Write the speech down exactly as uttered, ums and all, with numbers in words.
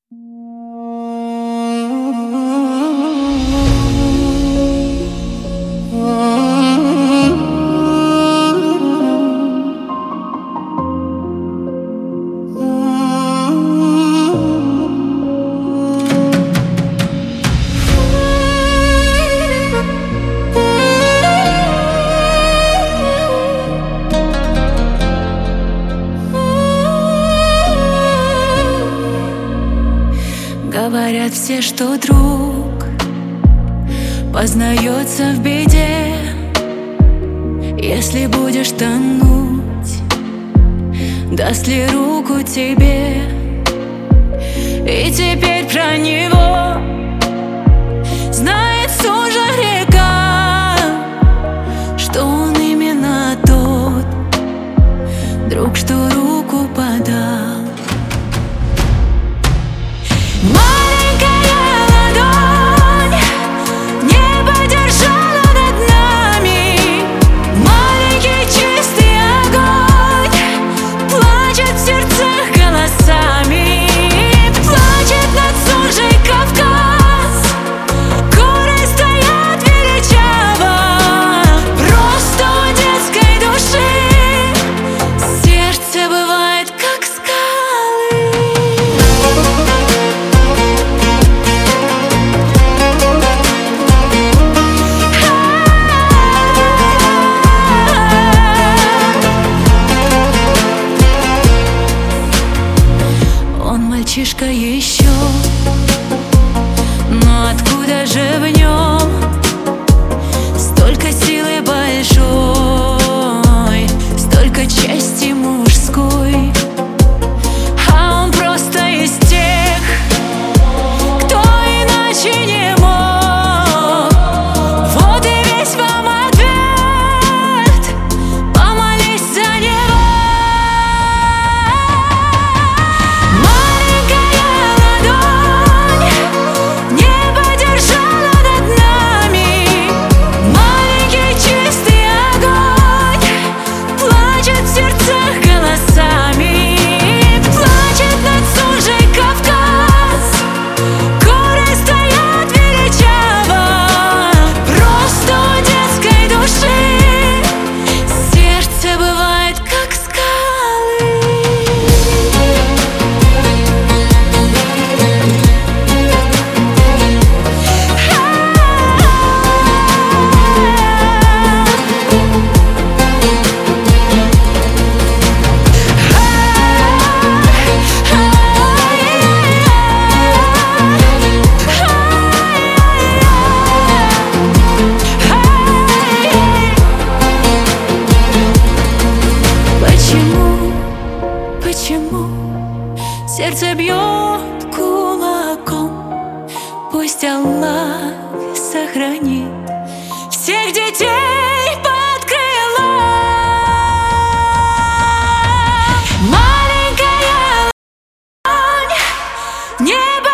Говорят все, что друг познается в беде. Если будешь тонуть, даст ли руку тебе? И теперь про него знает сужа река, что он именно тот друг, что руку подал. Мальчишка еще, но откуда же в нем столько силы большой, столько чести мужской? А он просто из тех, кто иначе не мог. Вот и весь вам ответ, помолись за него. Почему сердце бьет кулаком? Пусть Аллах сохранит всех детей под крылом. Маленькая ладонь, небо